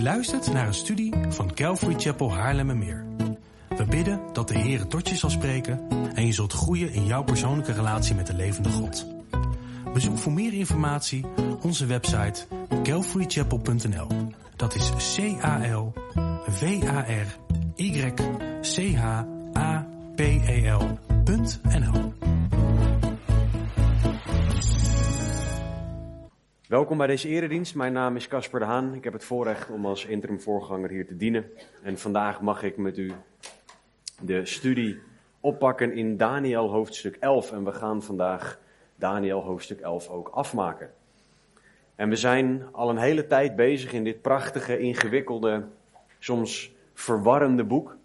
luistert naar een studie van Calvary Chapel Haarlemmermeer. We bidden dat de Heer tot je zal spreken en je zult groeien in jouw persoonlijke relatie met de levende God. Bezoek voor meer informatie onze website calvarychapel.nl. Dat is CALVARYCHAPEL.nl. Welkom bij deze eredienst. Mijn naam is Casper de Haan. Ik heb het voorrecht om als interim voorganger hier te dienen. En vandaag mag ik met u de studie oppakken in Daniël hoofdstuk 11. En we gaan vandaag Daniël hoofdstuk 11 ook afmaken. En we zijn al een hele tijd bezig in dit prachtige, ingewikkelde, soms verwarrende boek.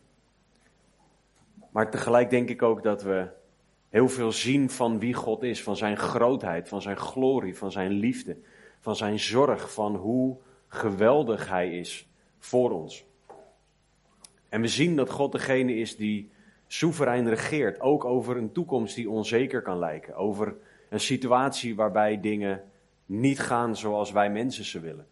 Maar tegelijk denk ik ook dat we heel veel zien van wie God is, van zijn grootheid, van zijn glorie, van zijn liefde, van zijn zorg, van hoe geweldig hij is voor ons. En we zien dat God degene is die soeverein regeert, ook over een toekomst die onzeker kan lijken, over een situatie waarbij dingen niet gaan zoals wij mensen ze willen.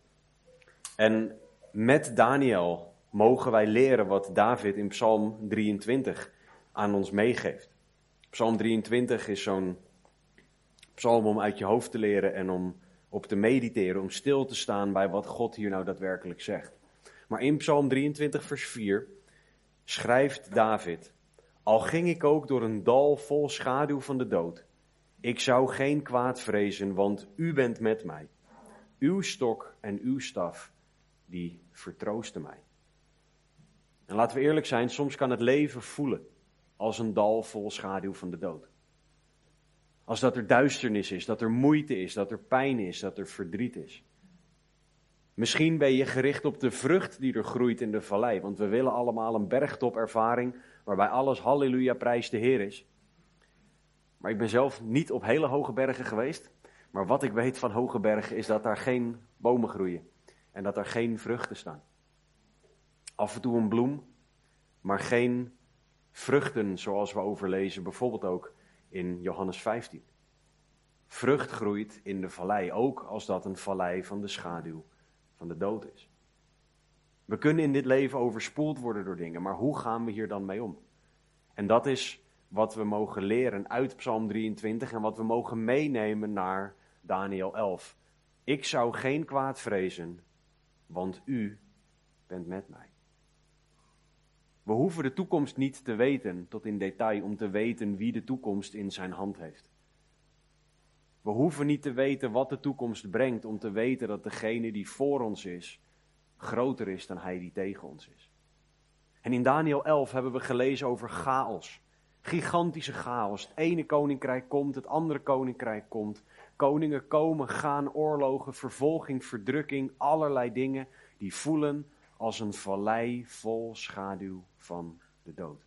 En met Daniël mogen wij leren wat David in Psalm 23 aan ons meegeeft. Psalm 23 is zo'n psalm om uit je hoofd te leren en om op te mediteren, om stil te staan bij wat God hier nou daadwerkelijk zegt. Maar in Psalm 23 vers 4 schrijft David: Al ging ik ook door een dal vol schaduw van de dood, ik zou geen kwaad vrezen, want u bent met mij. Uw stok en uw staf, die vertroosten mij. En laten we eerlijk zijn, soms kan het leven voelen als een dal vol schaduw van de dood. Als dat er duisternis is, dat er moeite is, dat er pijn is, dat er verdriet is. Misschien ben je gericht op de vrucht die er groeit in de vallei, want we willen allemaal een bergtopervaring waarbij alles halleluja prijs de Heer is. Maar ik ben zelf niet op hele hoge bergen geweest, maar wat ik weet van hoge bergen is dat daar geen bomen groeien en dat er geen vruchten staan. Af en toe een bloem, maar geen vruchten zoals we overlezen, bijvoorbeeld ook in Johannes 15. Vrucht groeit in de vallei, ook als dat een vallei van de schaduw van de dood is. We kunnen in dit leven overspoeld worden door dingen, maar hoe gaan we hier dan mee om? En dat is wat we mogen leren uit Psalm 23 en wat we mogen meenemen naar Daniël 11. Ik zou geen kwaad vrezen, want u bent met mij. We hoeven de toekomst niet te weten tot in detail om te weten wie de toekomst in zijn hand heeft. We hoeven niet te weten wat de toekomst brengt om te weten dat degene die voor ons is groter is dan hij die tegen ons is. En in Daniël 11 hebben we gelezen over chaos. Gigantische chaos. Het ene koninkrijk komt, het andere koninkrijk komt. Koningen komen, gaan, oorlogen, vervolging, verdrukking, allerlei dingen die voelen als een vallei vol schaduw van de dood.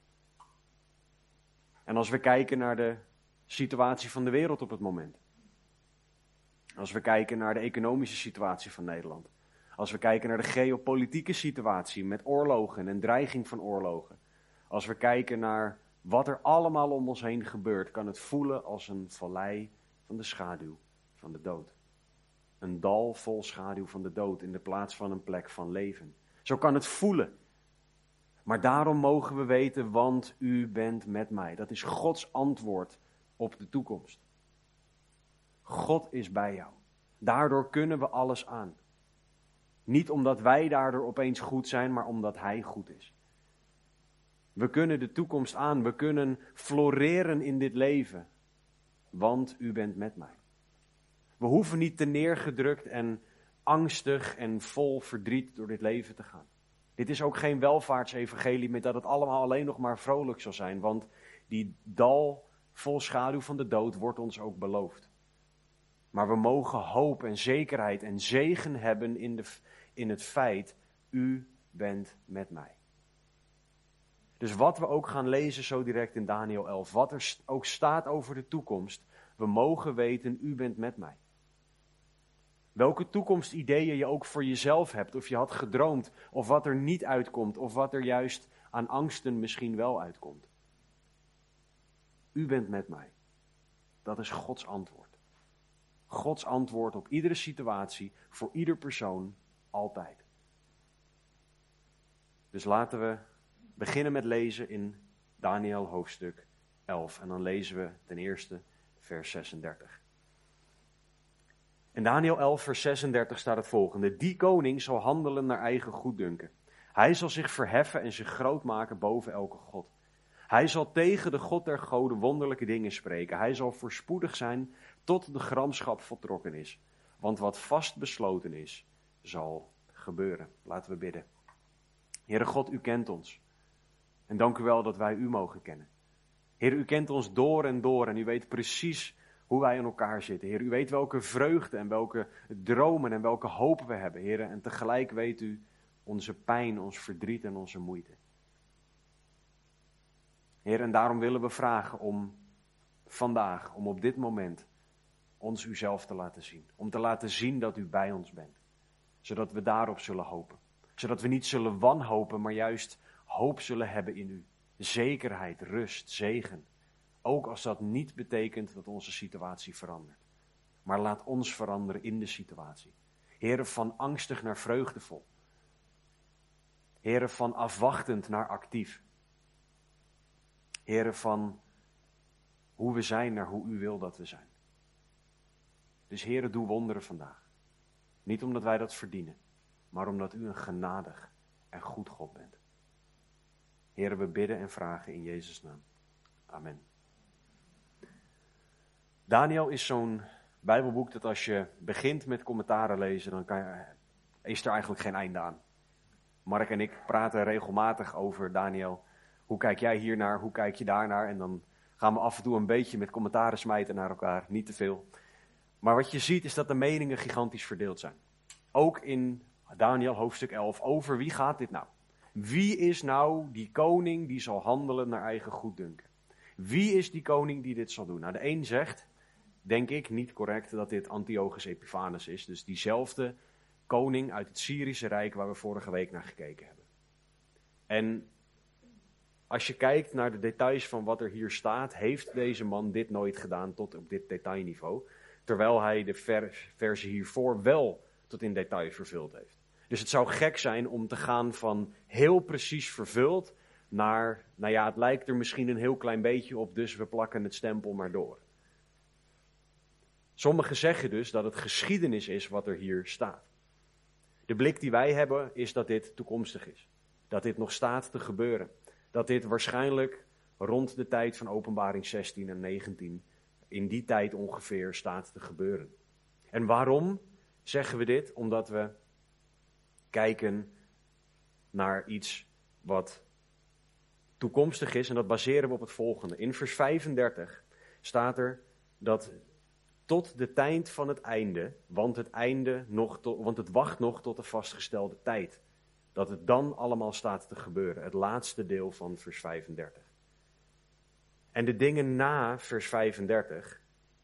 En als we kijken naar de situatie van de wereld op het moment. Als we kijken naar de economische situatie van Nederland. Als we kijken naar de geopolitieke situatie met oorlogen en dreiging van oorlogen. Als we kijken naar wat er allemaal om ons heen gebeurt, kan het voelen als een vallei van de schaduw van de dood. Een dal vol schaduw van de dood in de plaats van een plek van leven. Zo kan het voelen. Maar daarom mogen we weten, want u bent met mij. Dat is Gods antwoord op de toekomst. God is bij jou. Daardoor kunnen we alles aan. Niet omdat wij daardoor opeens goed zijn, maar omdat Hij goed is. We kunnen de toekomst aan, we kunnen floreren in dit leven, want u bent met mij. We hoeven niet te neergedrukt en angstig en vol verdriet door dit leven te gaan. Dit is ook geen welvaartsevangelie met dat het allemaal alleen nog maar vrolijk zal zijn, want die dal vol schaduw van de dood wordt ons ook beloofd. Maar we mogen hoop en zekerheid en zegen hebben in het feit, u bent met mij. Dus wat we ook gaan lezen zo direct in Daniël 11, wat er ook staat over de toekomst, we mogen weten, u bent met mij. Welke toekomstideeën je ook voor jezelf hebt, of je had gedroomd, of wat er niet uitkomt, of wat er juist aan angsten misschien wel uitkomt. U bent met mij. Dat is Gods antwoord. Gods antwoord op iedere situatie, voor ieder persoon, altijd. Dus laten we beginnen met lezen in Daniël hoofdstuk 11. En dan lezen we ten eerste vers 36. In Daniël 11 vers 36 staat het volgende. Die koning zal handelen naar eigen goeddunken. Hij zal zich verheffen en zich groot maken boven elke god. Hij zal tegen de God der goden wonderlijke dingen spreken. Hij zal voorspoedig zijn tot de gramschap voltrokken is. Want wat vast besloten is, zal gebeuren. Laten we bidden. Heere God, u kent ons. En dank u wel dat wij u mogen kennen. Heer, u kent ons door en u weet precies hoe wij in elkaar zitten. Heer, u weet welke vreugde en welke dromen en welke hoop we hebben, Heer. En tegelijk weet u onze pijn, ons verdriet en onze moeite. Heer, en daarom willen we vragen om vandaag, om op dit moment, ons uzelf te laten zien. Om te laten zien dat u bij ons bent. Zodat we daarop zullen hopen. Zodat we niet zullen wanhopen, maar juist hoop zullen hebben in u. Zekerheid, rust, zegen. Ook als dat niet betekent dat onze situatie verandert. Maar laat ons veranderen in de situatie. Heere, van angstig naar vreugdevol. Heere, van afwachtend naar actief. Heere, van hoe we zijn naar hoe u wil dat we zijn. Dus Heere, doe wonderen vandaag. Niet omdat wij dat verdienen, maar omdat u een genadig en goed God bent. Heere, we bidden en vragen in Jezus' naam. Amen. Daniël is zo'n Bijbelboek dat als je begint met commentaren lezen, dan is er eigenlijk geen einde aan. Mark en ik praten regelmatig over Daniël. Hoe kijk jij hiernaar? Hoe kijk je daarnaar? En dan gaan we af en toe een beetje met commentaren smijten naar elkaar. Niet te veel. Maar wat je ziet is dat de meningen gigantisch verdeeld zijn. Ook in Daniël hoofdstuk 11. Over wie gaat dit nou? Wie is nou die koning die zal handelen naar eigen goeddunken? Wie is die koning die dit zal doen? Nou, de een zegt, denk ik niet correct, dat dit Antiochus Epiphanes is. Dus diezelfde koning uit het Syrische Rijk waar we vorige week naar gekeken hebben. En als je kijkt naar de details van wat er hier staat, heeft deze man dit nooit gedaan tot op dit detailniveau. Terwijl hij de verse hiervoor wel tot in detail vervuld heeft. Dus het zou gek zijn om te gaan van heel precies vervuld naar, nou ja, het lijkt er misschien een heel klein beetje op, dus we plakken het stempel maar door. Sommigen zeggen dus dat het geschiedenis is wat er hier staat. De blik die wij hebben is dat dit toekomstig is. Dat dit nog staat te gebeuren. Dat dit waarschijnlijk rond de tijd van Openbaring 16 en 19, in die tijd ongeveer, staat te gebeuren. En waarom zeggen we dit? Omdat we kijken naar iets wat toekomstig is en dat baseren we op het volgende. In vers 35 staat er dat tot de tijd van het einde, want het wacht nog tot de vastgestelde tijd. Dat het dan allemaal staat te gebeuren. Het laatste deel van vers 35. En de dingen na vers 35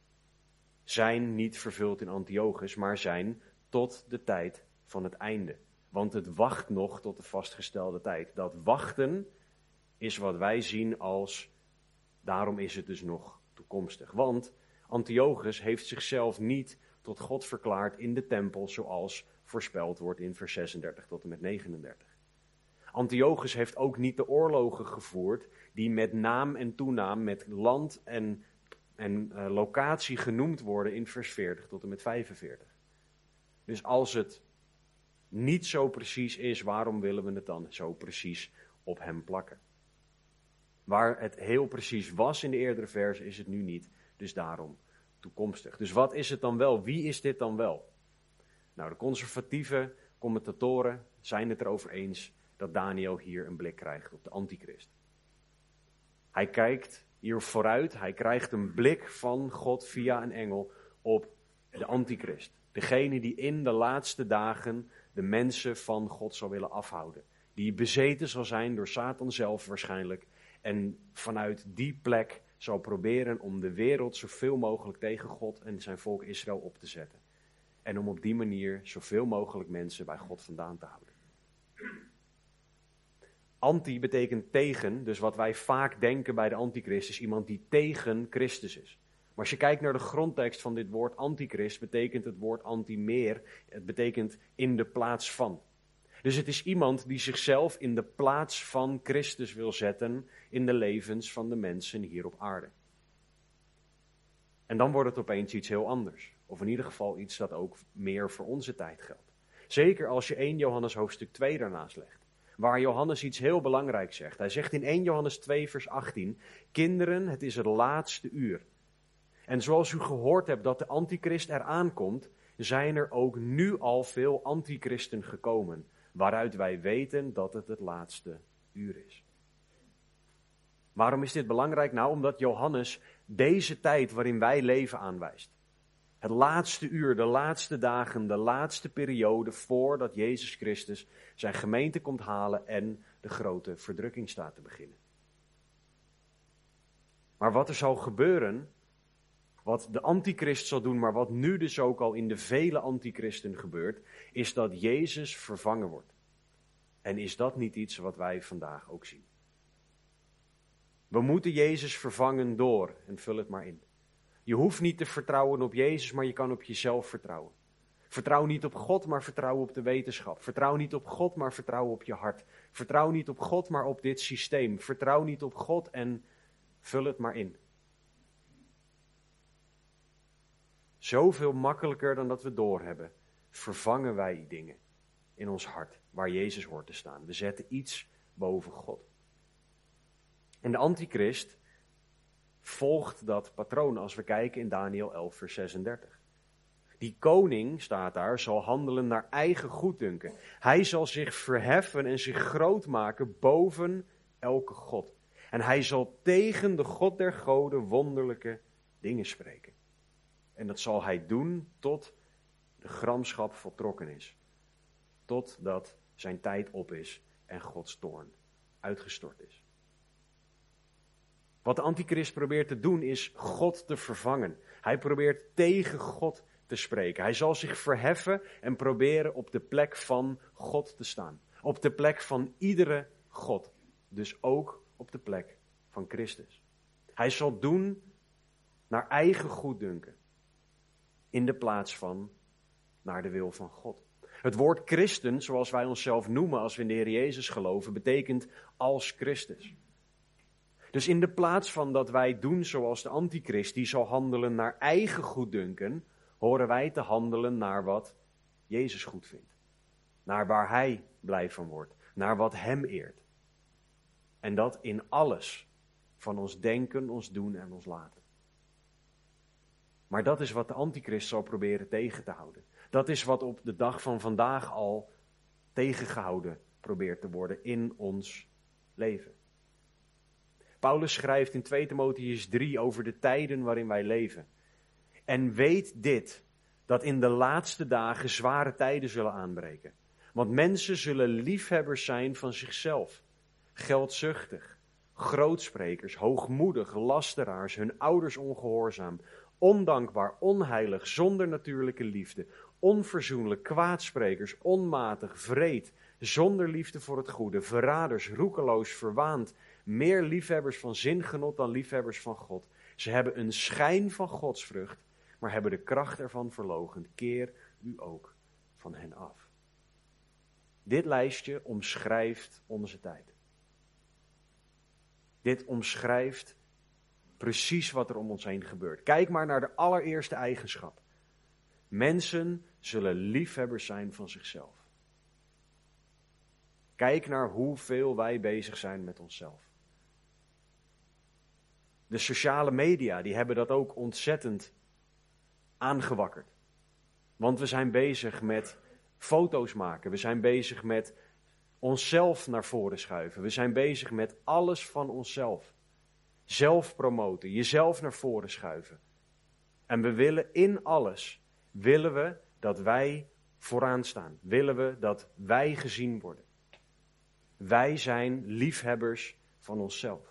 zijn niet vervuld in Antiochus, maar zijn tot de tijd van het einde. Want het wacht nog tot de vastgestelde tijd. Dat wachten is wat wij zien als, daarom is het dus nog toekomstig. Want Antiochus heeft zichzelf niet tot God verklaard in de tempel zoals voorspeld wordt in vers 36 tot en met 39. Antiochus heeft ook niet de oorlogen gevoerd die met naam en toenaam, met land en locatie genoemd worden in vers 40 tot en met 45. Dus als het niet zo precies is, waarom willen we het dan zo precies op hem plakken? Waar het heel precies was in de eerdere vers, is het nu niet, dus daarom toekomstig. Dus wat is het dan wel? Wie is dit dan wel? Nou, de conservatieve commentatoren zijn het erover eens dat Daniël hier een blik krijgt op de antichrist. Hij kijkt hier vooruit, hij krijgt een blik van God via een engel op de antichrist. Degene die in de laatste dagen de mensen van God zal willen afhouden. Die bezeten zal zijn door Satan zelf waarschijnlijk. En vanuit die plek zal proberen om de wereld zoveel mogelijk tegen God en zijn volk Israël op te zetten. En om op die manier zoveel mogelijk mensen bij God vandaan te houden. Anti betekent tegen, dus wat wij vaak denken bij de antichrist is iemand die tegen Christus is. Maar als je kijkt naar de grondtekst van dit woord antichrist, betekent het woord anti meer, het betekent in de plaats van. Dus het is iemand die zichzelf in de plaats van Christus wil zetten in de levens van de mensen hier op aarde. En dan wordt het opeens iets heel anders. Of in ieder geval iets dat ook meer voor onze tijd geldt. Zeker als je 1 Johannes hoofdstuk 2 daarnaast legt. Waar Johannes iets heel belangrijks zegt. Hij zegt in 1 Johannes 2 vers 18. Kinderen, het is het laatste uur. En zoals u gehoord hebt dat de antichrist eraan komt, zijn er ook nu al veel antichristen gekomen. Waaruit wij weten dat het het laatste uur is. Waarom is dit belangrijk? Nou, omdat Johannes deze tijd waarin wij leven aanwijst. Het laatste uur, de laatste dagen, de laatste periode voordat Jezus Christus zijn gemeente komt halen en de grote verdrukking staat te beginnen. Maar wat er zal gebeuren, wat de antichrist zal doen, maar wat nu dus ook al in de vele antichristen gebeurt, is dat Jezus vervangen wordt. En is dat niet iets wat wij vandaag ook zien? We moeten Jezus vervangen door, en vul het maar in. Je hoeft niet te vertrouwen op Jezus, maar je kan op jezelf vertrouwen. Vertrouw niet op God, maar vertrouw op de wetenschap. Vertrouw niet op God, maar vertrouw op je hart. Vertrouw niet op God, maar op dit systeem. Vertrouw niet op God en vul het maar in. Zoveel makkelijker dan dat we doorhebben, vervangen wij dingen in ons hart waar Jezus hoort te staan. We zetten iets boven God. En de antichrist volgt dat patroon als we kijken in Daniël 11 vers 36. Die koning, staat daar, zal handelen naar eigen goeddunken. Hij zal zich verheffen en zich groot maken boven elke god. En hij zal tegen de God der goden wonderlijke dingen spreken. En dat zal hij doen tot de gramschap voltrokken is. Totdat zijn tijd op is en Gods toorn uitgestort is. Wat de antichrist probeert te doen is God te vervangen. Hij probeert tegen God te spreken. Hij zal zich verheffen en proberen op de plek van God te staan. Op de plek van iedere God. Dus ook op de plek van Christus. Hij zal doen naar eigen goeddunken. In de plaats van naar de wil van God. Het woord christen, zoals wij onszelf noemen als we in de Heer Jezus geloven, betekent als Christus. Dus in de plaats van dat wij doen zoals de antichrist, die zal handelen naar eigen goeddunken, horen wij te handelen naar wat Jezus goed vindt. Naar waar hij blij van wordt. Naar wat hem eert. En dat in alles van ons denken, ons doen en ons laten. Maar dat is wat de antichrist zal proberen tegen te houden. Dat is wat op de dag van vandaag al tegengehouden probeert te worden in ons leven. Paulus schrijft in 2 Timotheüs 3 over de tijden waarin wij leven. En weet dit, dat in de laatste dagen zware tijden zullen aanbreken. Want mensen zullen liefhebbers zijn van zichzelf, geldzuchtig, grootsprekers, hoogmoedig, lasteraars, hun ouders ongehoorzaam, ondankbaar, onheilig, zonder natuurlijke liefde, onverzoenlijk, kwaadsprekers, onmatig, wreed, zonder liefde voor het goede, verraders, roekeloos, verwaand, meer liefhebbers van zingenot dan liefhebbers van God. Ze hebben een schijn van godsvrucht, maar hebben de kracht ervan verloochend. Keer u ook van hen af. Dit lijstje omschrijft onze tijd. Dit omschrijft precies wat er om ons heen gebeurt. Kijk maar naar de allereerste eigenschap. Mensen zullen liefhebbers zijn van zichzelf. Kijk naar hoeveel wij bezig zijn met onszelf. De sociale media, die hebben dat ook ontzettend aangewakkerd. Want we zijn bezig met foto's maken. We zijn bezig met onszelf naar voren schuiven. We zijn bezig met alles van onszelf. Zelf promoten, jezelf naar voren schuiven. En we willen in alles, willen we dat wij vooraan staan. Willen we dat wij gezien worden. Wij zijn liefhebbers van onszelf.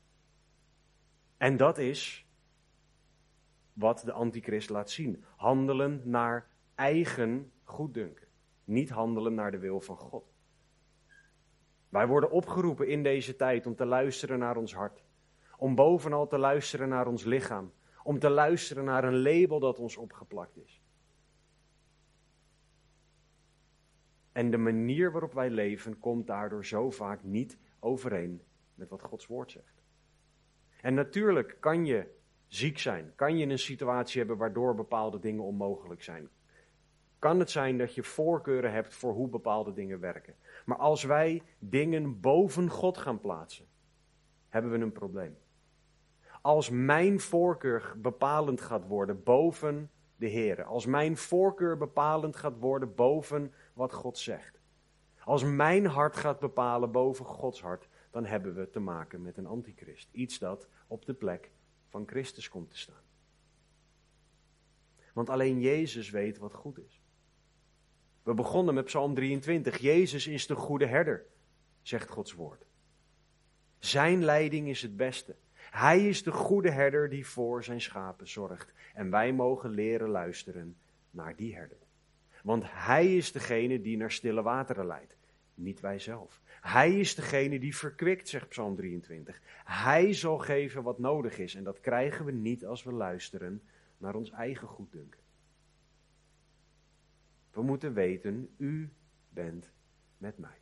En dat is wat de antichrist laat zien. Handelen naar eigen goeddunken. Niet handelen naar de wil van God. Wij worden opgeroepen in deze tijd om te luisteren naar ons hart. Om bovenal te luisteren naar ons lichaam. Om te luisteren naar een label dat ons opgeplakt is. En de manier waarop wij leven komt daardoor zo vaak niet overeen met wat Gods woord zegt. En natuurlijk kan je ziek zijn, kan je een situatie hebben waardoor bepaalde dingen onmogelijk zijn. Kan het zijn dat je voorkeuren hebt voor hoe bepaalde dingen werken. Maar als wij dingen boven God gaan plaatsen, hebben we een probleem. Als mijn voorkeur bepalend gaat worden boven de Heere, als mijn voorkeur bepalend gaat worden boven wat God zegt, als mijn hart gaat bepalen boven Gods hart, dan hebben we te maken met een antichrist. Iets dat op de plek van Christus komt te staan. Want alleen Jezus weet wat goed is. We begonnen met Psalm 23. Jezus is de goede herder, zegt Gods woord. Zijn leiding is het beste. Hij is de goede herder die voor zijn schapen zorgt. En wij mogen leren luisteren naar die herder. Want hij is degene die naar stille wateren leidt. Niet wij zelf. Hij is degene die verkwikt, zegt Psalm 23. Hij zal geven wat nodig is. En dat krijgen we niet als we luisteren naar ons eigen goeddunken. We moeten weten, u bent met mij.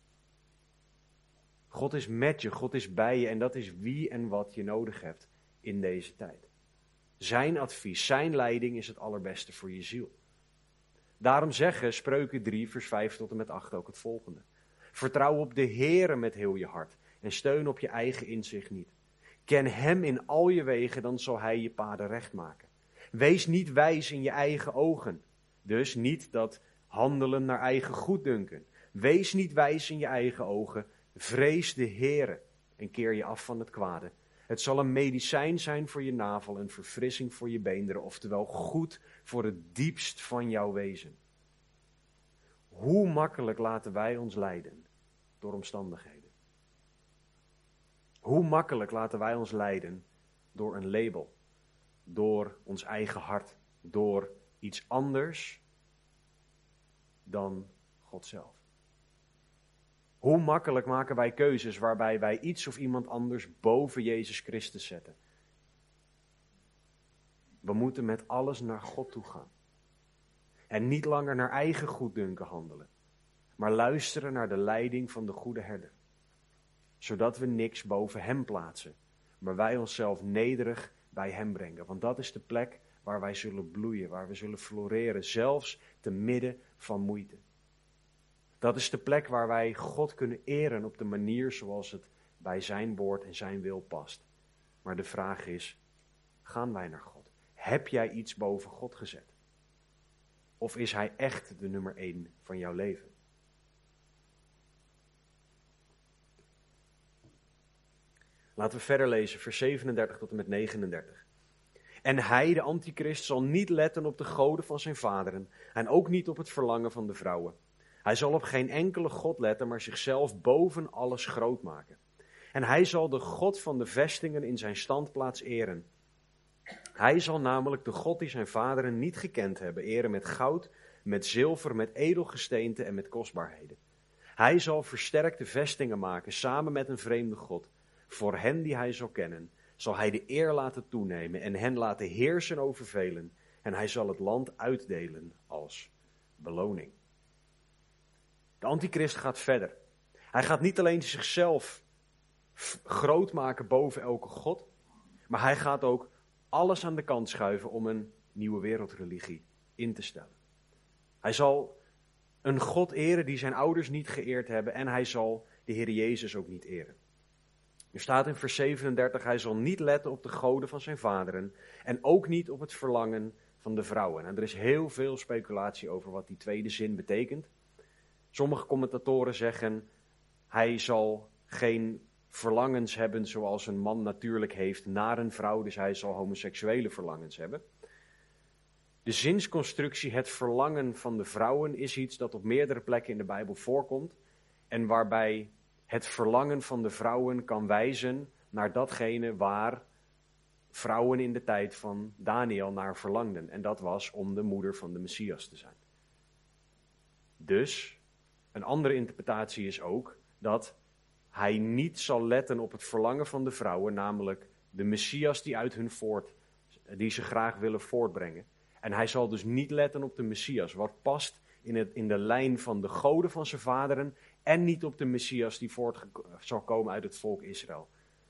God is met je, God is bij je en dat is wie en wat je nodig hebt in deze tijd. Zijn advies, zijn leiding is het allerbeste voor je ziel. Daarom zeggen Spreuken 3 vers 5 tot en met 8 ook het volgende. Vertrouw op de Heere met heel je hart en steun op je eigen inzicht niet. Ken hem in al je wegen, dan zal hij je paden recht maken. Wees niet wijs in je eigen ogen. Dus niet dat handelen naar eigen goeddunken. Wees niet wijs in je eigen ogen. Vrees de Heere en keer je af van het kwade. Het zal een medicijn zijn voor je navel en verfrissing voor je beenderen. Oftewel goed voor het diepst van jouw wezen. Hoe makkelijk laten wij ons leiden door omstandigheden? Hoe makkelijk laten wij ons leiden door een label? Door ons eigen hart? Door iets anders dan God zelf. Hoe makkelijk maken wij keuzes waarbij wij iets of iemand anders boven Jezus Christus zetten? We moeten met alles naar God toe gaan. En niet langer naar eigen goeddunken handelen. Maar luisteren naar de leiding van de goede herder. Zodat we niks boven hem plaatsen. Maar wij onszelf nederig bij hem brengen. Want dat is de plek waar wij zullen bloeien, waar we zullen floreren, zelfs te midden van moeite. Dat is de plek waar wij God kunnen eren op de manier zoals het bij zijn woord en zijn wil past. Maar de vraag is, gaan wij naar God? Heb jij iets boven God gezet? Of is hij echt de nummer 1 van jouw leven? Laten we verder lezen, vers 37 tot en met 39. En hij, de antichrist, zal niet letten op de goden van zijn vaderen en ook niet op het verlangen van de vrouwen. Hij zal op geen enkele god letten, maar zichzelf boven alles groot maken. En hij zal de God van de vestingen in zijn standplaats eren. Hij zal namelijk de God die zijn vaderen niet gekend hebben eren met goud, met zilver, met edelgesteente en met kostbaarheden. Hij zal versterkte vestingen maken samen met een vreemde God. Voor hen die hij zal kennen, zal hij de eer laten toenemen en hen laten heersen over velen. En hij zal het land uitdelen als beloning. De antichrist gaat verder. Hij gaat niet alleen zichzelf groot maken boven elke god, maar hij gaat ook alles aan de kant schuiven om een nieuwe wereldreligie in te stellen. Hij zal een God eren die zijn ouders niet geëerd hebben en hij zal de Heer Jezus ook niet eren. Er staat in vers 37, hij zal niet letten op de goden van zijn vaderen en ook niet op het verlangen van de vrouwen. En er is heel veel speculatie over wat die tweede zin betekent. Sommige commentatoren zeggen, hij zal geen verlangens hebben zoals een man natuurlijk heeft naar een vrouw, dus hij zal homoseksuele verlangens hebben. De zinsconstructie, het verlangen van de vrouwen, is iets dat op meerdere plekken in de Bijbel voorkomt en waarbij het verlangen van de vrouwen kan wijzen naar datgene waar vrouwen in de tijd van Daniel naar verlangden. En dat was om de moeder van de Messias te zijn. Dus, een andere interpretatie is ook dat hij niet zal letten op het verlangen van de vrouwen, namelijk de Messias die ze graag willen voortbrengen. En hij zal dus niet letten op de Messias, wat past in de lijn van de goden van zijn vaderen en niet op de Messias die zal komen uit het volk Israël.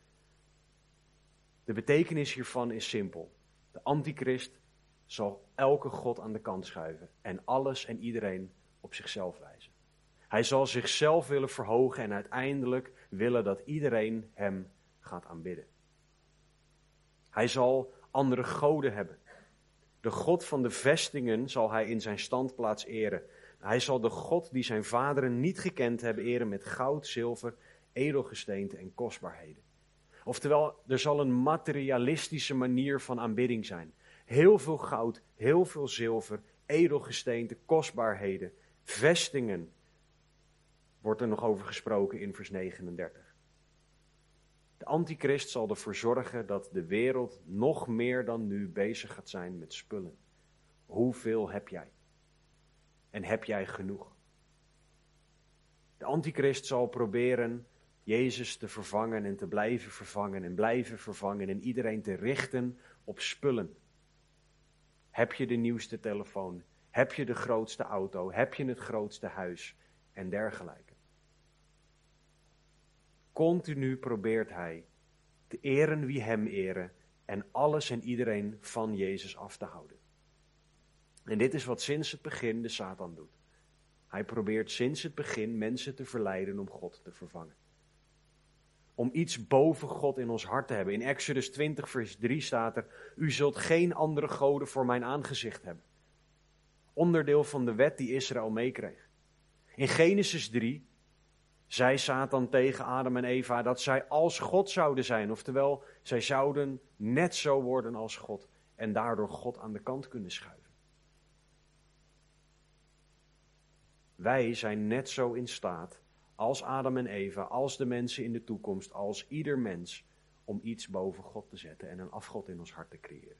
De betekenis hiervan is simpel. De antichrist zal elke god aan de kant schuiven en alles en iedereen op zichzelf wijzen. Hij zal zichzelf willen verhogen en uiteindelijk willen dat iedereen hem gaat aanbidden. Hij zal andere goden hebben. De God van de vestingen zal hij in zijn standplaats eren. Hij zal de God die zijn vaderen niet gekend hebben eren met goud, zilver, edelgesteente en kostbaarheden. Oftewel, er zal een materialistische manier van aanbidding zijn. Heel veel goud, heel veel zilver, edelgesteente, kostbaarheden, vestingen. Wordt er nog over gesproken in vers 39. De antichrist zal ervoor zorgen dat de wereld nog meer dan nu bezig gaat zijn met spullen. Hoeveel heb jij? En heb jij genoeg? De antichrist zal proberen Jezus te vervangen en te blijven vervangen en iedereen te richten op spullen. Heb je de nieuwste telefoon? Heb je de grootste auto? Heb je het grootste huis? En dergelijke. Continu probeert hij te eren wie hem eren en alles en iedereen van Jezus af te houden. En dit is wat sinds het begin de Satan doet. Hij probeert sinds het begin mensen te verleiden om God te vervangen. Om iets boven God in ons hart te hebben. In Exodus 20 vers 3 staat er: u zult geen andere goden voor mijn aangezicht hebben. Onderdeel van de wet die Israël meekreeg. In Genesis 3 zei Satan tegen Adam en Eva dat zij als God zouden zijn. Oftewel, zij zouden net zo worden als God. En daardoor God aan de kant kunnen schuiven. Wij zijn net zo in staat als Adam en Eva, als de mensen in de toekomst, als ieder mens, om iets boven God te zetten en een afgod in ons hart te creëren.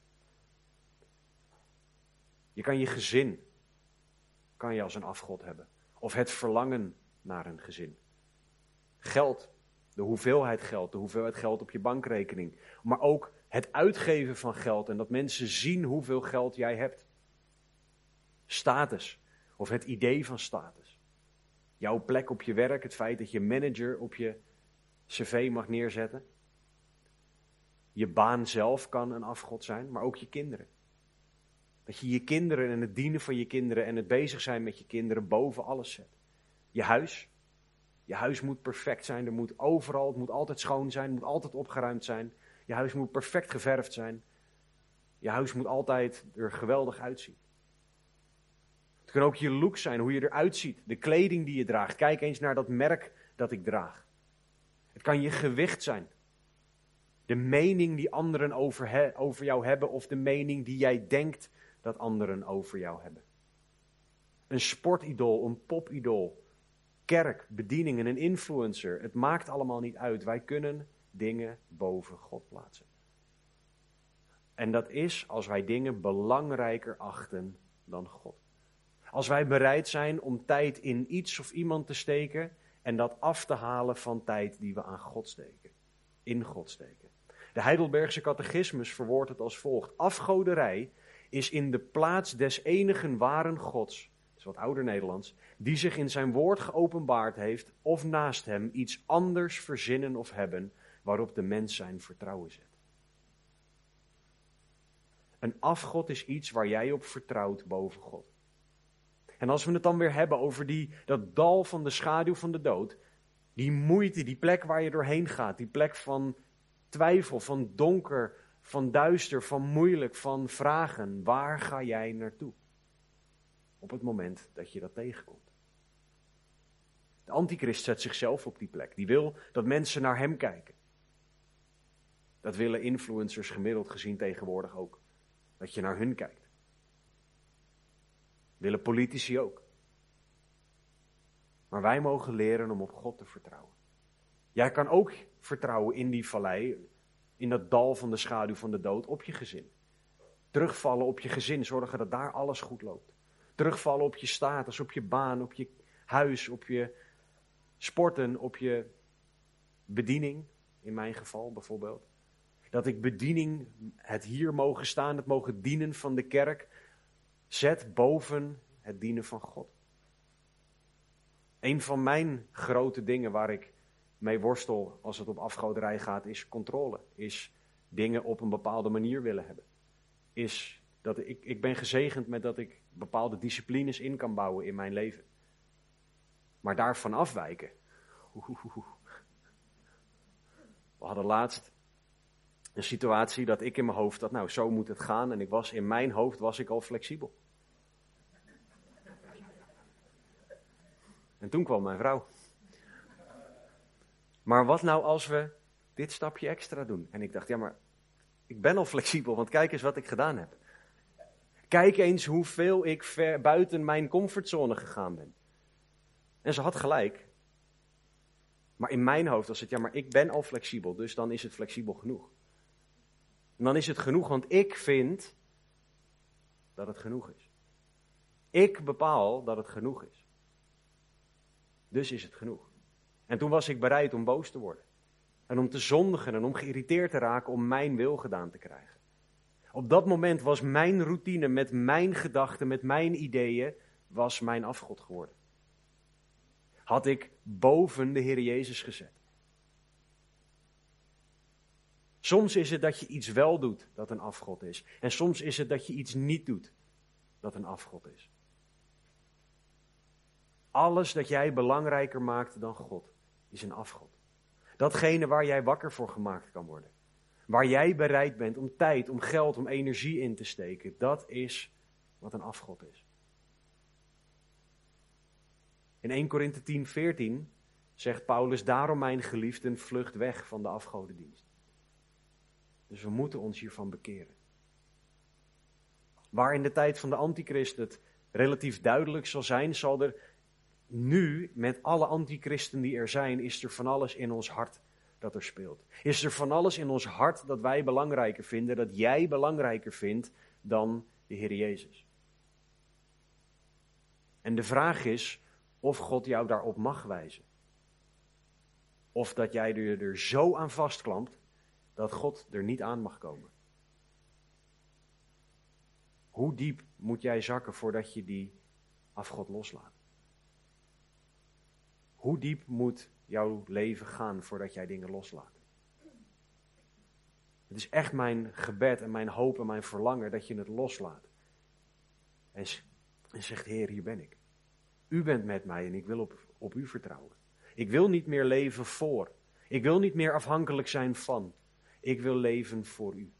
Je kan je gezin als een afgod hebben. Of het verlangen naar een gezin. Geld, de hoeveelheid geld op je bankrekening. Maar ook het uitgeven van geld en dat mensen zien hoeveel geld jij hebt. Status, of het idee van status. Jouw plek op je werk, het feit dat je manager op je cv mag neerzetten. Je baan zelf kan een afgod zijn, maar ook je kinderen. Dat je je kinderen en het dienen van je kinderen en het bezig zijn met je kinderen boven alles zet. Je huis moet perfect zijn, er moet overal, het moet altijd schoon zijn, het moet altijd opgeruimd zijn. Je huis moet perfect geverfd zijn. Je huis moet altijd er geweldig uitzien. Het kan ook je look zijn, hoe je eruit ziet, de kleding die je draagt. Kijk eens naar dat merk dat ik draag. Het kan je gewicht zijn. De mening die anderen over jou hebben of de mening die jij denkt dat anderen over jou hebben. Een sportidool, een popidool, kerk, bedieningen, een influencer. Het maakt allemaal niet uit. Wij kunnen dingen boven God plaatsen. En dat is als wij dingen belangrijker achten dan God. Als wij bereid zijn om tijd in iets of iemand te steken en dat af te halen van tijd die we aan God steken. In God steken. De Heidelbergse catechismus verwoordt het als volgt. Afgoderij is in de plaats des enigen waren Gods, dat is wat ouder Nederlands, die zich in zijn woord geopenbaard heeft of naast hem iets anders verzinnen of hebben waarop de mens zijn vertrouwen zet. Een afgod is iets waar jij op vertrouwt boven God. En als we het dan weer hebben over dat dal van de schaduw van de dood, die moeite, die plek waar je doorheen gaat, die plek van twijfel, van donker, van duister, van moeilijk, van vragen, waar ga jij naartoe? Op het moment dat je dat tegenkomt. De antichrist zet zichzelf op die plek. Die wil dat mensen naar hem kijken. Dat willen influencers gemiddeld gezien tegenwoordig ook. Dat je naar hun kijkt. Willen politici ook. Maar wij mogen leren om op God te vertrouwen. Jij kan ook vertrouwen in die vallei, in dat dal van de schaduw van de dood, op je gezin. Terugvallen op je gezin, zorgen dat daar alles goed loopt. Terugvallen op je status, op je baan, op je huis, op je sporten, op je bediening, in mijn geval bijvoorbeeld. Dat ik bediening, het hier mogen staan, het mogen dienen van de kerk, zet boven het dienen van God. Een van mijn grote dingen waar ik mee worstel als het op afgoderij gaat, is controle. Is dingen op een bepaalde manier willen hebben. Is dat ik ben gezegend met dat ik bepaalde disciplines in kan bouwen in mijn leven. Maar daarvan afwijken. We hadden laatst een situatie dat ik in mijn hoofd dacht, nou zo moet het gaan. En in mijn hoofd was ik al flexibel. En toen kwam mijn vrouw. Maar wat nou als we dit stapje extra doen? En ik dacht, ja maar ik ben al flexibel, want kijk eens wat ik gedaan heb. Kijk eens hoeveel ik ver buiten mijn comfortzone gegaan ben. En ze had gelijk. Maar in mijn hoofd was het, ja maar ik ben al flexibel, dus dan is het flexibel genoeg. En dan is het genoeg, want ik vind dat het genoeg is. Ik bepaal dat het genoeg is. Dus is het genoeg. En toen was ik bereid om boos te worden. En om te zondigen en om geïrriteerd te raken om mijn wil gedaan te krijgen. Op dat moment was mijn routine met mijn gedachten, met mijn ideeën, was mijn afgod geworden. Had ik boven de Heer Jezus gezet. Soms is het dat je iets wel doet dat een afgod is. En soms is het dat je iets niet doet dat een afgod is. Alles dat jij belangrijker maakt dan God is een afgod. Datgene waar jij wakker voor gemaakt kan worden. Waar jij bereid bent om tijd, om geld, om energie in te steken. Dat is wat een afgod is. In 1 Korinthe 10:14 zegt Paulus, daarom mijn geliefden, vlucht weg van de afgodendienst. Dus we moeten ons hiervan bekeren. Waar in de tijd van de antichrist het relatief duidelijk zal zijn, zal er nu, met alle antichristen die er zijn, is er van alles in ons hart dat er speelt. Is er van alles in ons hart dat wij belangrijker vinden, dat jij belangrijker vindt dan de Heer Jezus. En de vraag is of God jou daarop mag wijzen. Of dat jij er zo aan vastklampt dat God er niet aan mag komen. Hoe diep moet jij zakken voordat je die afgod loslaat? Hoe diep moet jouw leven gaan voordat jij dingen loslaat? Het is echt mijn gebed en mijn hoop en mijn verlangen dat je het loslaat. En zegt, Heer, hier ben ik. U bent met mij en ik wil op u vertrouwen. Ik wil niet meer leven voor. Ik wil niet meer afhankelijk zijn van. Ik wil leven voor u.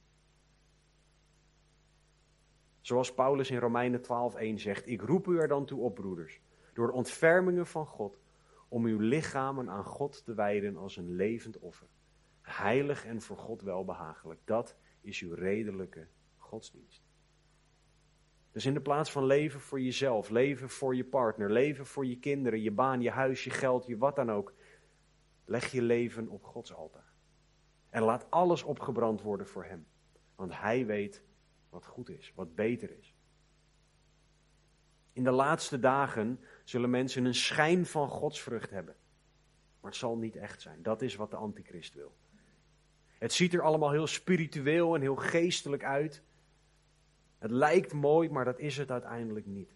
Zoals Paulus in Romeinen 12:1 zegt, ik roep u er dan toe op, broeders, door de ontfermingen van God, om uw lichamen aan God te wijden als een levend offer. Heilig en voor God welbehagelijk. Dat is uw redelijke godsdienst. Dus in de plaats van leven voor jezelf, leven voor je partner, leven voor je kinderen, je baan, je huis, je geld, je wat dan ook, leg je leven op Gods altaar. En laat alles opgebrand worden voor hem. Want hij weet wat goed is, wat beter is. In de laatste dagen zullen mensen een schijn van godsvrucht hebben. Maar het zal niet echt zijn. Dat is wat de antichrist wil. Het ziet er allemaal heel spiritueel en heel geestelijk uit. Het lijkt mooi, maar dat is het uiteindelijk niet.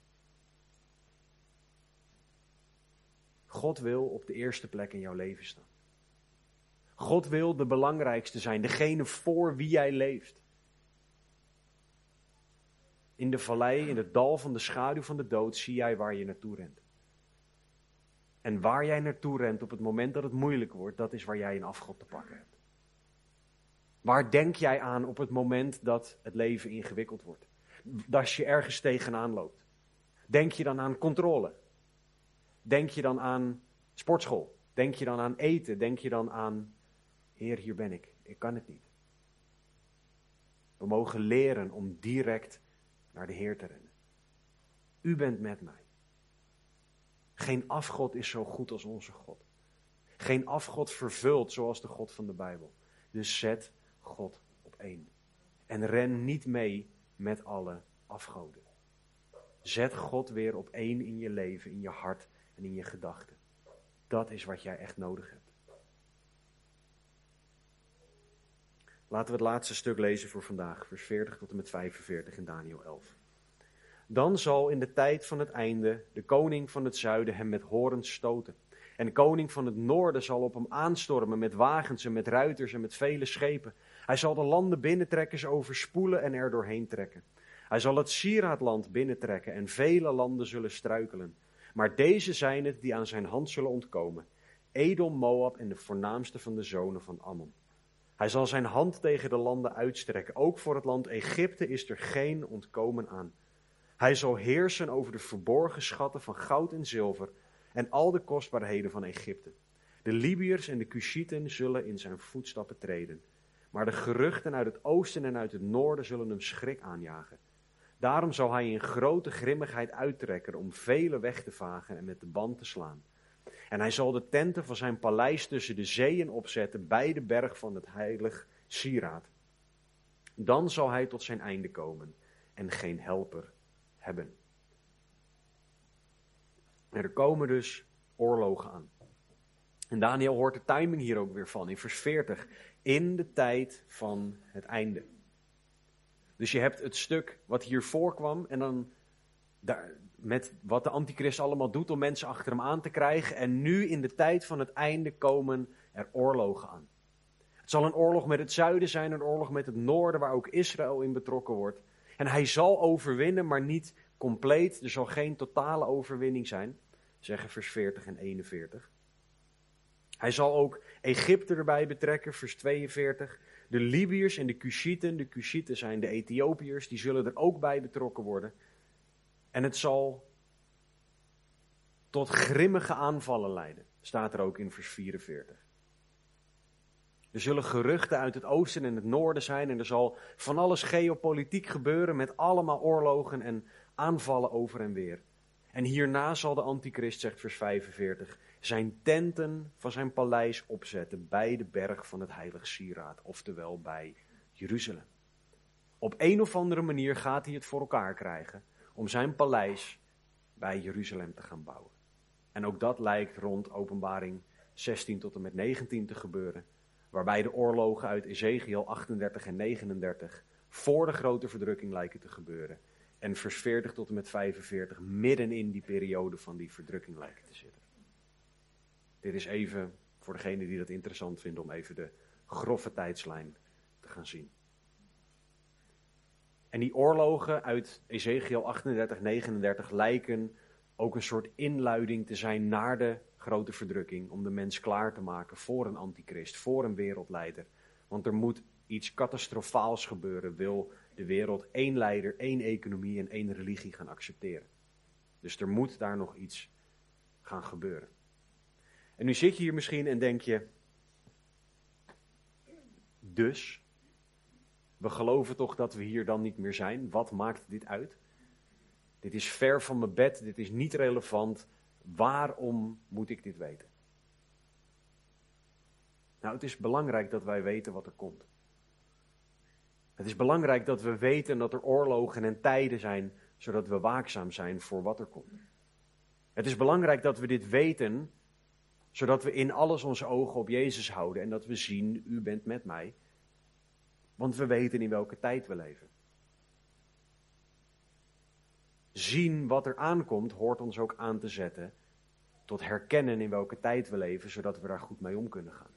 God wil op de eerste plek in jouw leven staan. God wil de belangrijkste zijn, degene voor wie jij leeft. In de vallei, in het dal van de schaduw van de dood, zie jij waar je naartoe rent. En waar jij naartoe rent op het moment dat het moeilijk wordt, dat is waar jij een afgod te pakken hebt. Waar denk jij aan op het moment dat het leven ingewikkeld wordt? Als je ergens tegenaan loopt. Denk je dan aan controle? Denk je dan aan sportschool? Denk je dan aan eten? Denk je dan aan, Heer, hier ben ik kan het niet. We mogen leren om direct naar de Heer te rennen. U bent met mij. Geen afgod is zo goed als onze God. Geen afgod vervult zoals de God van de Bijbel. Dus zet God op één. En ren niet mee met alle afgoden. Zet God weer op één in je leven, in je hart en in je gedachten. Dat is wat jij echt nodig hebt. Laten we het laatste stuk lezen voor vandaag, vers 40 tot en met 45 in Daniël 11. Dan zal in de tijd van het einde de koning van het zuiden hem met horens stoten. En de koning van het noorden zal op hem aanstormen met wagens en met ruiters en met vele schepen. Hij zal de landen binnentrekkers overspoelen en er doorheen trekken. Hij zal het sieraadland binnentrekken en vele landen zullen struikelen. Maar deze zijn het die aan zijn hand zullen ontkomen. Edom, Moab en de voornaamste van de zonen van Ammon. Hij zal zijn hand tegen de landen uitstrekken. Ook voor het land Egypte is er geen ontkomen aan. Hij zal heersen over de verborgen schatten van goud en zilver en al de kostbaarheden van Egypte. De Libiërs en de Cushieten zullen in zijn voetstappen treden. Maar de geruchten uit het oosten en uit het noorden zullen hem schrik aanjagen. Daarom zal hij in grote grimmigheid uittrekken om velen weg te vagen en met de band te slaan. En hij zal de tenten van zijn paleis tussen de zeeën opzetten bij de berg van het heilig sieraad. Dan zal hij tot zijn einde komen en geen helper hebben. Er komen dus oorlogen aan. En Daniel hoort de timing hier ook weer van, in vers 40. In de tijd van het einde. Dus je hebt het stuk wat hier voorkwam en dan met wat de antichrist allemaal doet om mensen achter hem aan te krijgen. En nu in de tijd van het einde komen er oorlogen aan. Het zal een oorlog met het zuiden zijn, een oorlog met het noorden waar ook Israël in betrokken wordt. En hij zal overwinnen, maar niet compleet. Er zal geen totale overwinning zijn, zeggen vers 40 en 41. Hij zal ook Egypte erbij betrekken, vers 42. De Libiërs en de Cushieten zijn de Ethiopiërs, die zullen er ook bij betrokken worden. En het zal tot grimmige aanvallen leiden, staat er ook in vers 44. Er zullen geruchten uit het oosten en het noorden zijn en er zal van alles geopolitiek gebeuren met allemaal oorlogen en aanvallen over en weer. En hierna zal de antichrist, zegt vers 45, zijn tenten van zijn paleis opzetten bij de berg van het heilig sieraad, oftewel bij Jeruzalem. Op een of andere manier gaat hij het voor elkaar krijgen om zijn paleis bij Jeruzalem te gaan bouwen. En ook dat lijkt rond Openbaring 16 tot en met 19 te gebeuren, waarbij de oorlogen uit Ezekiel 38 en 39 voor de grote verdrukking lijken te gebeuren. En vers 40 tot en met 45 midden in die periode van die verdrukking lijken te zitten. Dit is even voor degene die dat interessant vinden om even de grove tijdslijn te gaan zien. En die oorlogen uit Ezekiel 38, 39 lijken ook een soort inluiding te zijn naar de grote verdrukking. Om de mens klaar te maken voor een antichrist, voor een wereldleider. Want er moet iets catastrofaals gebeuren, wil de wereld één leider, één economie en één religie gaan accepteren. Dus er moet daar nog iets gaan gebeuren. En nu zit je hier misschien en denk je, dus, we geloven toch dat we hier dan niet meer zijn? Wat maakt dit uit? Dit is ver van mijn bed, dit is niet relevant. Waarom moet ik dit weten? Nou, het is belangrijk dat wij weten wat er komt. Het is belangrijk dat we weten dat er oorlogen en tijden zijn, zodat we waakzaam zijn voor wat er komt. Het is belangrijk dat we dit weten, zodat we in alles onze ogen op Jezus houden en dat we zien, u bent met mij. Want we weten in welke tijd we leven. Zien wat er aankomt hoort ons ook aan te zetten tot herkennen in welke tijd we leven, zodat we daar goed mee om kunnen gaan.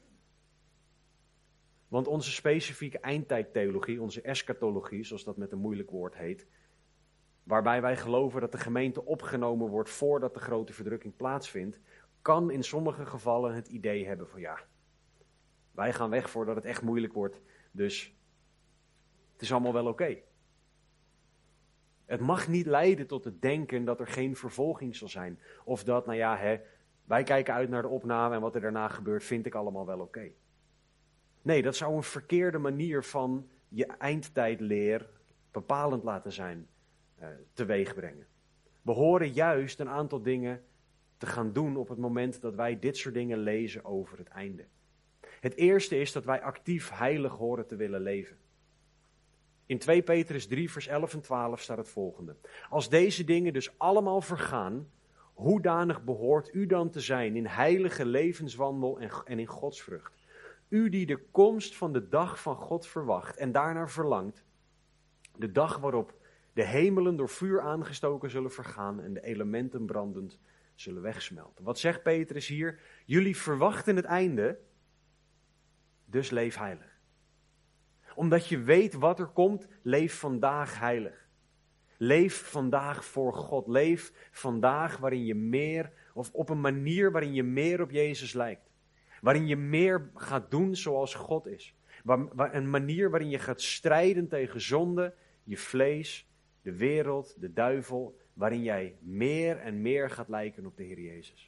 Want onze specifieke eindtijdtheologie, onze eschatologie, zoals dat met een moeilijk woord heet, waarbij wij geloven dat de gemeente opgenomen wordt voordat de grote verdrukking plaatsvindt, kan in sommige gevallen het idee hebben van ja, wij gaan weg voordat het echt moeilijk wordt, dus het is allemaal wel oké. Het mag niet leiden tot het denken dat er geen vervolging zal zijn. Of dat, wij kijken uit naar de opname en wat er daarna gebeurt, vind ik allemaal wel oké. Nee, dat zou een verkeerde manier van je eindtijdleer bepalend laten zijn, teweeg brengen. We horen juist een aantal dingen te gaan doen op het moment dat wij dit soort dingen lezen over het einde. Het eerste is dat wij actief heilig horen te willen leven. In 2 Petrus 3 vers 11 en 12 staat het volgende. Als deze dingen dus allemaal vergaan, hoedanig behoort u dan te zijn in heilige levenswandel en in godsvrucht? U die de komst van de dag van God verwacht en daarnaar verlangt, de dag waarop De hemelen door vuur aangestoken zullen vergaan en de elementen brandend zullen wegsmelten. Wat zegt Petrus hier? Jullie verwachten het einde, dus leef heilig. Omdat je weet wat er komt, leef vandaag heilig. Leef vandaag voor God. Leef vandaag waarin je meer, of op een manier waarin je meer op Jezus lijkt. Waarin je meer gaat doen zoals God is. Een manier waarin je gaat strijden tegen zonde, je vlees, de wereld, de duivel. Waarin jij meer en meer gaat lijken op de Heer Jezus.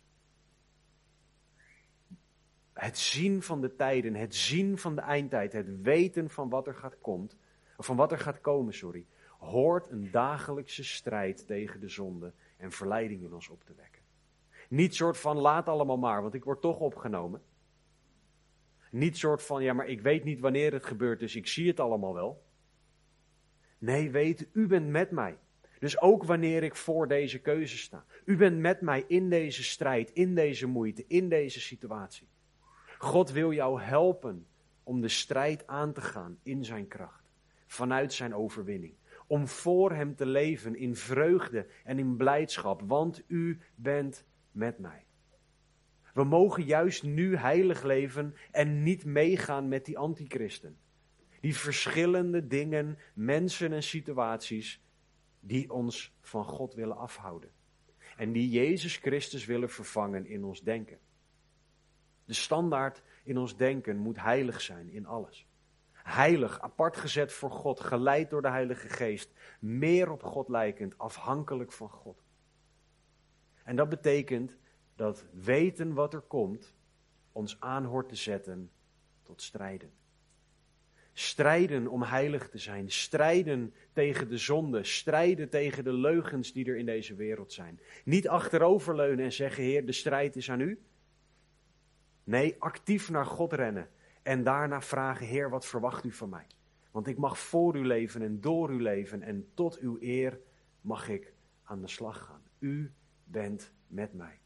Het zien van de tijden, het zien van de eindtijd, het weten van wat er gaat komen, hoort een dagelijkse strijd tegen de zonde en verleiding in ons op te wekken. Niet soort van laat allemaal maar, want ik word toch opgenomen. Niet soort van ja, maar ik weet niet wanneer het gebeurt, dus ik zie het allemaal wel. Nee, weet, u bent met mij. Dus ook wanneer ik voor deze keuze sta. U bent met mij in deze strijd, in deze moeite, in deze situatie. God wil jou helpen om de strijd aan te gaan in zijn kracht. Vanuit zijn overwinning. Om voor hem te leven in vreugde en in blijdschap, want u bent met mij. We mogen juist nu heilig leven en niet meegaan met die antichristen. Die verschillende dingen, mensen en situaties die ons van God willen afhouden. En die Jezus Christus willen vervangen in ons denken. De standaard in ons denken moet heilig zijn in alles. Heilig, apart gezet voor God, geleid door de Heilige Geest. Meer op God lijkend, afhankelijk van God. En dat betekent dat weten wat er komt, ons aan hoort te zetten tot strijden. Strijden om heilig te zijn. Strijden tegen de zonde. Strijden tegen de leugens die er in deze wereld zijn. Niet achteroverleunen en zeggen, Heer, de strijd is aan u. Nee, actief naar God rennen. En daarna vragen, Heer, wat verwacht u van mij? Want ik mag voor u leven en door u leven. En tot uw eer mag ik aan de slag gaan. U bent met mij.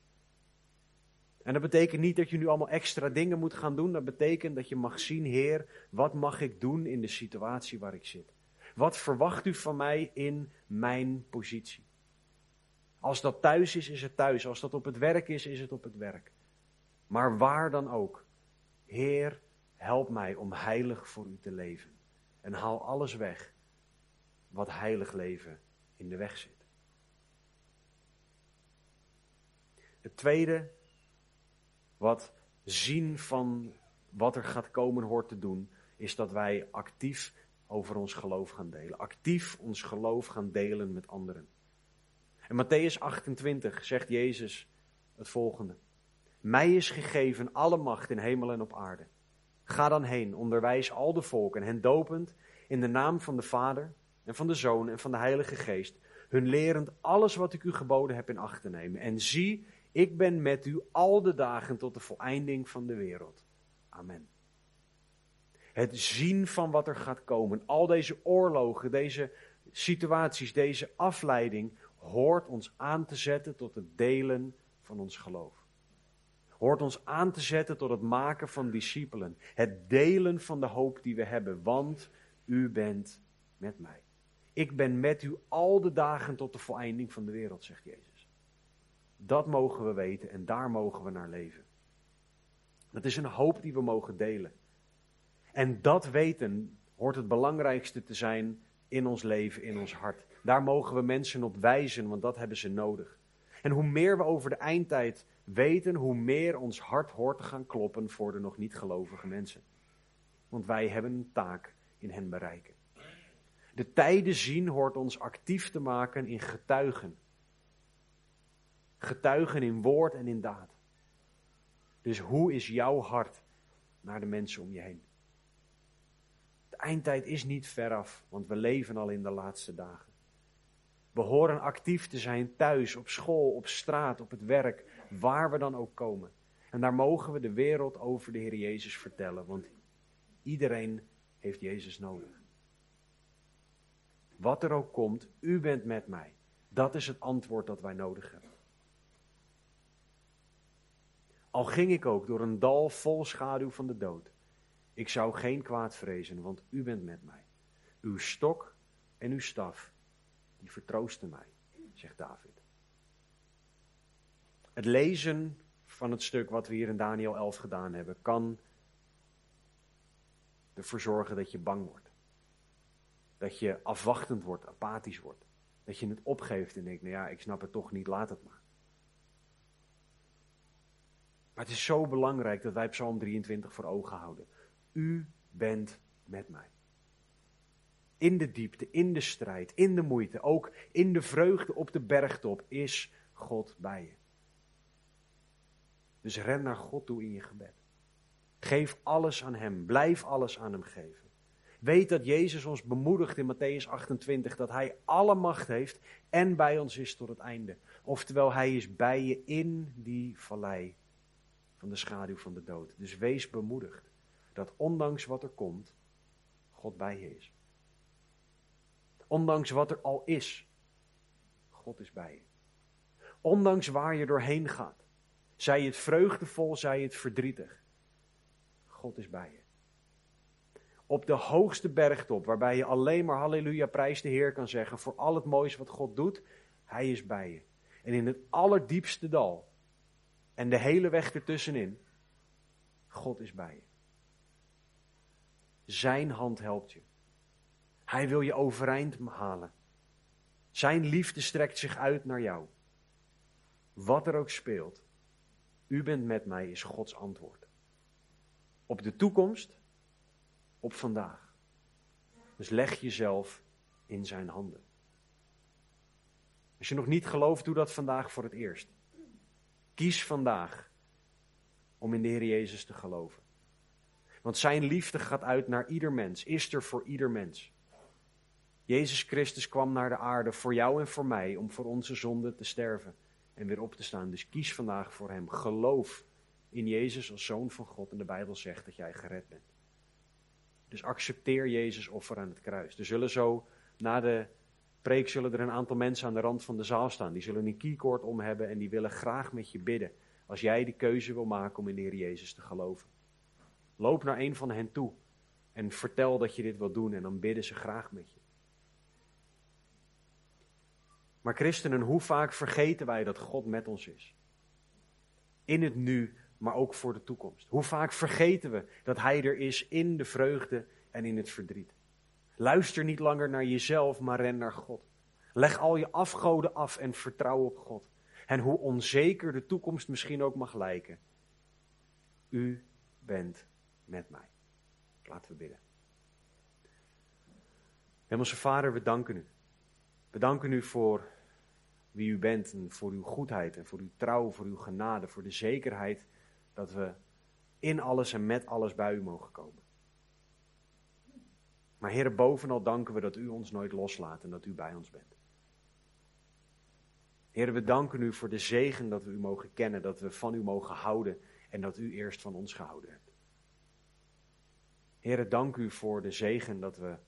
En dat betekent niet dat je nu allemaal extra dingen moet gaan doen. Dat betekent dat je mag zien, Heer, wat mag ik doen in de situatie waar ik zit? Wat verwacht u van mij in mijn positie? Als dat thuis is, is het thuis. Als dat op het werk is, is het op het werk. Maar waar dan ook. Heer, help mij om heilig voor u te leven. En haal alles weg wat heilig leven in de weg zit. Het tweede, wat zien van wat er gaat komen hoort te doen, is dat wij actief over ons geloof gaan delen. Actief ons geloof gaan delen met anderen. In Mattheüs 28 zegt Jezus het volgende. Mij is gegeven alle macht in hemel en op aarde. Ga dan heen, onderwijs al de volken, hen dopend in de naam van de Vader en van de Zoon en van de Heilige Geest, hun lerend alles wat ik u geboden heb in acht te nemen. En zie, ik ben met u al de dagen tot de voleinding van de wereld. Amen. Het zien van wat er gaat komen, al deze oorlogen, deze situaties, deze afleiding, hoort ons aan te zetten tot het delen van ons geloof. Hoort ons aan te zetten tot het maken van discipelen. Het delen van de hoop die we hebben, want u bent met mij. Ik ben met u al de dagen tot de voleinding van de wereld, zegt Jezus. Dat mogen we weten en daar mogen we naar leven. Dat is een hoop die we mogen delen. En dat weten hoort het belangrijkste te zijn in ons leven, in ons hart. Daar mogen we mensen op wijzen, want dat hebben ze nodig. En hoe meer we over de eindtijd weten, hoe meer ons hart hoort te gaan kloppen voor de nog niet gelovige mensen. Want wij hebben een taak in hen bereiken. De tijden zien hoort ons actief te maken in getuigen. Getuigen in woord en in daad. Dus hoe is jouw hart naar de mensen om je heen? De eindtijd is niet veraf, want we leven al in de laatste dagen. We horen actief te zijn thuis, op school, op straat, op het werk, waar we dan ook komen. En daar mogen we de wereld over de Heer Jezus vertellen, want iedereen heeft Jezus nodig. Wat er ook komt, u bent met mij. Dat is het antwoord dat wij nodig hebben. Al ging ik ook door een dal vol schaduw van de dood. Ik zou geen kwaad vrezen, want u bent met mij. Uw stok en uw staf, die vertroostte mij, zegt David. Het lezen van het stuk wat we hier in Daniel 11 gedaan hebben, kan ervoor zorgen dat je bang wordt. Dat je afwachtend wordt, apathisch wordt. Dat je het opgeeft en denkt, nou ja, ik snap het toch niet, laat het maar. Maar het is zo belangrijk dat wij Psalm 23 voor ogen houden. U bent met mij. In de diepte, in de strijd, in de moeite, ook in de vreugde op de bergtop is God bij je. Dus ren naar God toe in je gebed. Geef alles aan hem, blijf alles aan hem geven. Weet dat Jezus ons bemoedigt in Mattheüs 28 dat hij alle macht heeft en bij ons is tot het einde. Oftewel, hij is bij je in die vallei van de schaduw van de dood. Dus wees bemoedigd dat ondanks wat er komt, God bij je is. Ondanks wat er al is, God is bij je. Ondanks waar je doorheen gaat, zij het vreugdevol, zij het verdrietig, God is bij je. Op de hoogste bergtop, waarbij je alleen maar halleluja, prijs de Heer kan zeggen voor al het moois wat God doet, hij is bij je. En in het allerdiepste dal en de hele weg ertussenin, God is bij je. Zijn hand helpt je. Hij wil je overeind halen. Zijn liefde strekt zich uit naar jou. Wat er ook speelt, u bent met mij is Gods antwoord. Op de toekomst, op vandaag. Dus leg jezelf in zijn handen. Als je nog niet gelooft, doe dat vandaag voor het eerst. Kies vandaag om in de Heer Jezus te geloven. Want zijn liefde gaat uit naar ieder mens, is er voor ieder mens. Jezus Christus kwam naar de aarde voor jou en voor mij om voor onze zonde te sterven en weer op te staan. Dus kies vandaag voor hem. Geloof in Jezus als Zoon van God en de Bijbel zegt dat jij gered bent. Dus accepteer Jezus offer aan het kruis. Er zullen zo, na de preek zullen er een aantal mensen aan de rand van de zaal staan. Die zullen een keycord om hebben en die willen graag met je bidden. Als jij die keuze wil maken om in de Heer Jezus te geloven. Loop naar een van hen toe en vertel dat je dit wilt doen en dan bidden ze graag met je. Maar christenen, hoe vaak vergeten wij dat God met ons is? In het nu, maar ook voor de toekomst. Hoe vaak vergeten we dat hij er is in de vreugde en in het verdriet? Luister niet langer naar jezelf, maar ren naar God. Leg al je afgoden af en vertrouw op God. En hoe onzeker de toekomst misschien ook mag lijken. U bent met mij. Laten we bidden. Hemelse Vader, we danken u. We danken u voor wie u bent en voor uw goedheid en voor uw trouw, voor uw genade, voor de zekerheid dat we in alles en met alles bij u mogen komen. Maar Heere, bovenal danken we dat u ons nooit loslaat en dat u bij ons bent. Heere, we danken u voor de zegen dat we u mogen kennen, dat we van u mogen houden en dat u eerst van ons gehouden hebt. Heere, dank u voor de zegen dat we,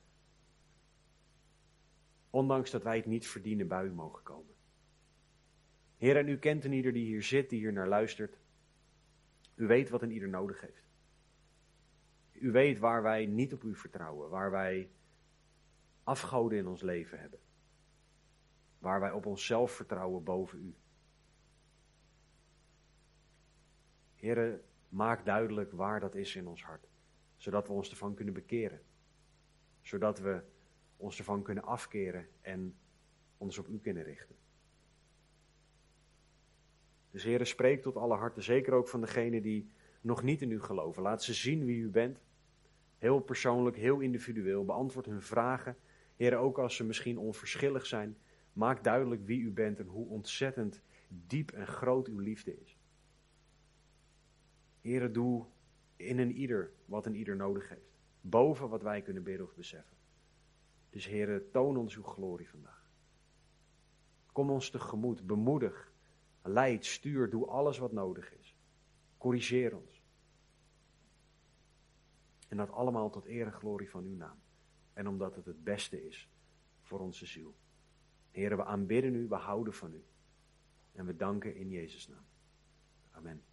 ondanks dat wij het niet verdienen, bij u mogen komen. Heer, en u kent een ieder die hier zit, die hier naar luistert. U weet wat een ieder nodig heeft. U weet waar wij niet op u vertrouwen, waar wij afgoden in ons leven hebben. Waar wij op onszelf vertrouwen boven u. Heer, maak duidelijk waar dat is in ons hart, zodat we ons ervan kunnen bekeren. Zodat we ons ervan kunnen afkeren en ons op u kunnen richten. Dus Heere, spreek tot alle harten, zeker ook van degenen die nog niet in u geloven. Laat ze zien wie u bent. Heel persoonlijk, heel individueel. Beantwoord hun vragen. Heere, ook als ze misschien onverschillig zijn. Maak duidelijk wie u bent en hoe ontzettend diep en groot uw liefde is. Heere, doe in een ieder wat een ieder nodig heeft. Boven wat wij kunnen bidden of beseffen. Dus Heere, toon ons uw glorie vandaag. Kom ons tegemoet, bemoedig. Leid, stuur, doe alles wat nodig is. Corrigeer ons. En dat allemaal tot eer en glorie van uw naam. En omdat het het beste is voor onze ziel. Heere, we aanbidden u, we houden van u. En we danken in Jezus' naam. Amen.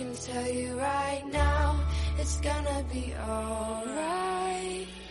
can tell you right now, it's gonna be alright.